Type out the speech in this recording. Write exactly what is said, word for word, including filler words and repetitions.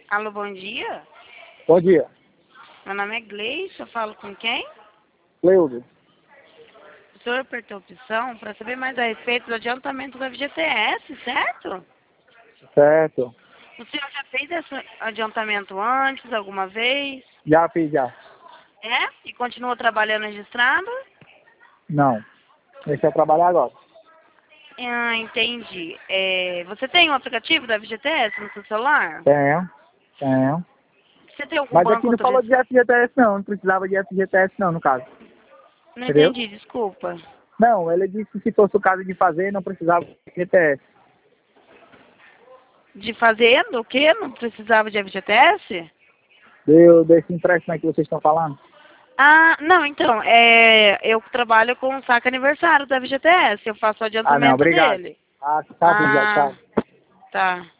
Alô, bom dia. Bom dia. Meu nome é Gleice, eu falo com quem? Cleudo. O senhor apertou opção para saber mais a respeito do adiantamento da F G T S, certo? Certo. O senhor já fez esse adiantamento antes, alguma vez? Já fiz, já. É? E continua trabalhando registrado? Não. Comecei a trabalhar agora. Ah, entendi. É, você tem um aplicativo da F G T S no seu celular? Tenho. Tenho. Você tem algum Mas aqui banco não falou autorizado? de F G T S não. Não precisava de F G T S não, no caso. Não Entendeu? entendi, desculpa. Não, ele disse que se fosse o caso de fazer, não precisava de F G T S. De fazendo o quê? Não precisava de F G T S? Deu desse empréstimo aí que vocês estão falando? Ah, não, então, é, eu trabalho com o saque aniversário da F G T S, eu faço o Ah, não. adiantamento Obrigado. dele. Ah, tá bom já. Ah, Tchau. tá.